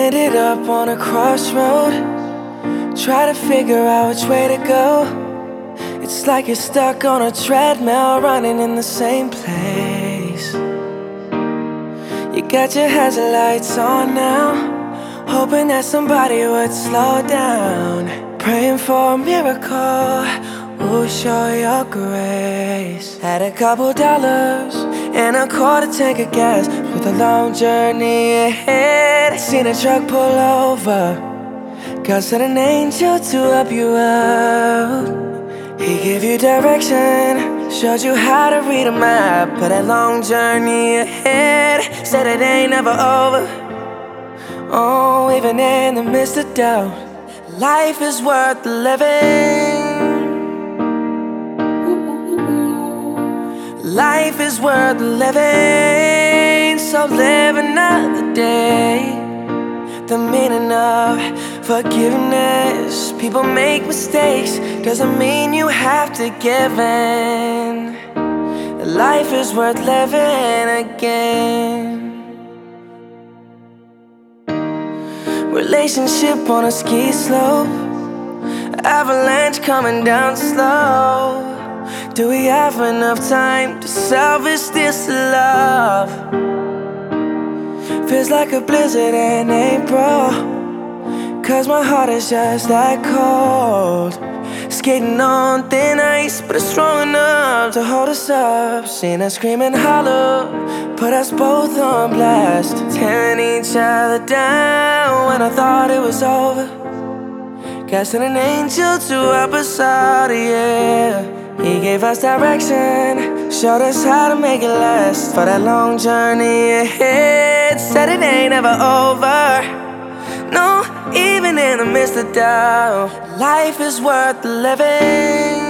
Ended up on a crossroad, try to figure out which way to go. It's like you're stuck on a treadmill, running in the same place. You got your hazard lights on now, hoping that somebody would slow down, praying for a miracle, ooh, show your grace. Had a couple dollars and a quarter tank of gas, with a long journey ahead. Seen a truck pull over, God sent an angel to help you out. He gave you direction, showed you how to read a map. But that long journey ahead, said it ain't never over. Oh, even in the midst of doubt, life is worth living. Life is worth living, so live another day. The meaning of forgiveness. People make mistakes, doesn't mean you have to give in. Life is worth living again. Relationship on a ski slope, avalanche coming down slow. Do we have enough time to salvage this love? Feels like a blizzard in April, cause my heart is just that cold. Skating on thin ice, but it's strong enough to hold us up. Seen us scream and holler, put us both on blast, tearing each other down when I thought it was over. God sent an angel to help us out, yeah. He gave us direction, showed us how to make it last. For that long journey ahead, said it ain't ever over. No, even in the midst of doubt, life is worth living.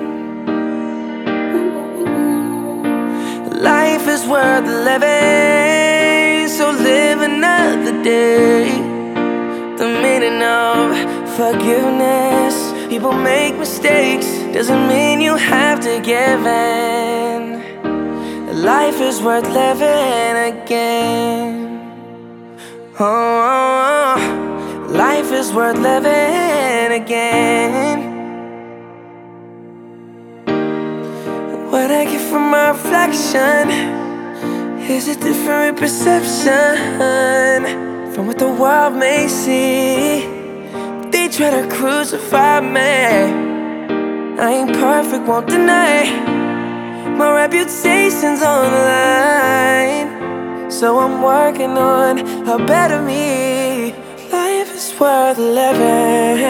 Life is worth living, so live another day. The meaning of forgiveness. People make mistakes, doesn't mean you have to give in. Life is worth living again. Oh, life is worth living again. What I get from my reflection is a different perception from what the world may see. They try to crucify me, I ain't perfect, won't deny. My reputation's on the line, so I'm working on a better me. Life is worth living.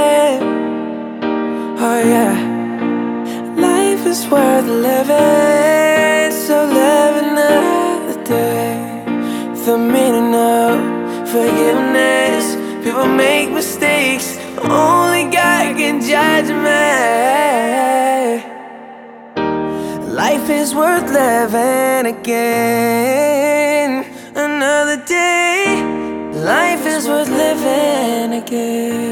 Oh yeah, life is worth living, so live another day. The meaning of forgiveness. People make mistakes, only God can judge me. Life is worth living again. Another day, life is worth living again.